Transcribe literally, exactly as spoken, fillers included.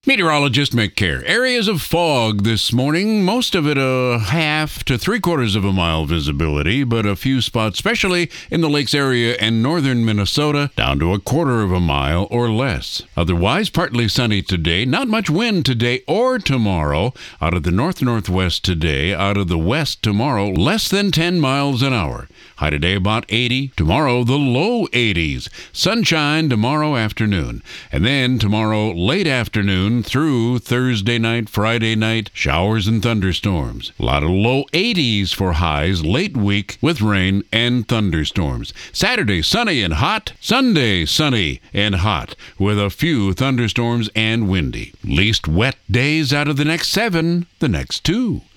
Meteorologist Mick Kerr. Areas of fog this morning, most of it a half to three quarters of a mile visibility, but a few spots, especially in the lakes area and northern Minnesota, down to a quarter of a mile or less. Otherwise, partly sunny today, not much wind today or tomorrow. Out of the north-northwest today, out of the west tomorrow, less than ten miles an hour. High today about eighty, tomorrow the low eighties. Sunshine tomorrow afternoon, and then tomorrow late afternoon through Thursday night, Friday night, showers and thunderstorms. A lot of low eighties for highs late week with rain and thunderstorms. Saturday, sunny and hot. Sunday, sunny and hot with a few thunderstorms and windy. Least wet days out of the next seven, the next two.